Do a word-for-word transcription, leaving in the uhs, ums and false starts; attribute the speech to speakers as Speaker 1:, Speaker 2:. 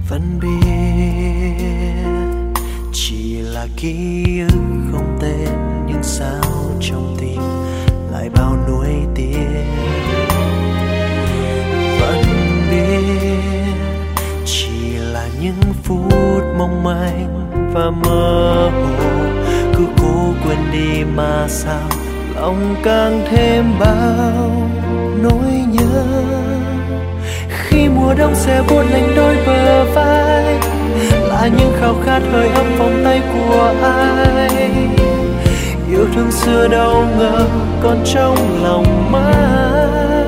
Speaker 1: Vẫn biết chỉ là ký ức không tên, nhưng sao trong tim lại bao nuối tiếc. Vẫn biết chỉ là những phút mong manh và mơ hồ, cứ cố quên đi mà sao lòng càng thêm bao nỗi nhớ. Khi mùa đông sẽ buốt lạnh đôi bờ vai, là những khao khát hơi ấm vòng tay của ai. Yêu thương xưa đâu ngờ còn trong lòng mãi.